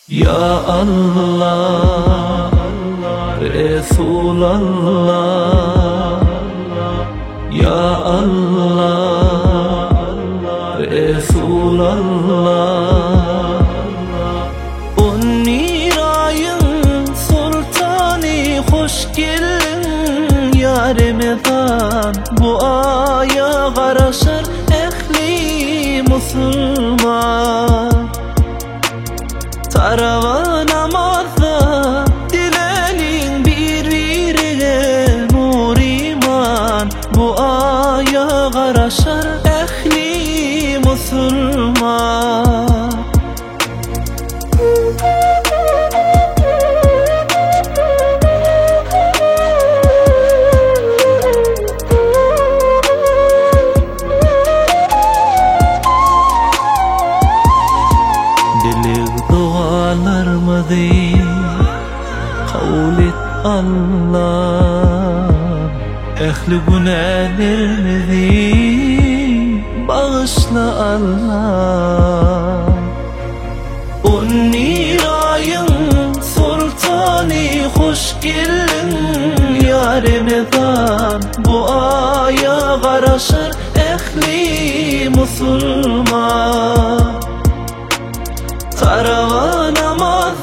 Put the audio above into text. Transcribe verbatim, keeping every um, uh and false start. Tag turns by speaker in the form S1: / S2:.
S1: Ya Allah, Resulallah. Ya Allah, Resulallah. On nirayın sultani, hoş geldin ya Ramazan. Bu aya garaşır ehli Müslüman. Taravan namazda dilenin birbirine nur iman. Bu aya garaşır ehli Müslüman. Kabul et Allah, ehli günahlarımızı bağışla Allah. On nirayın sultani, hoş geldin ya Ramazan. Bu aya garaşır ehli Müslüman. Taravan namaz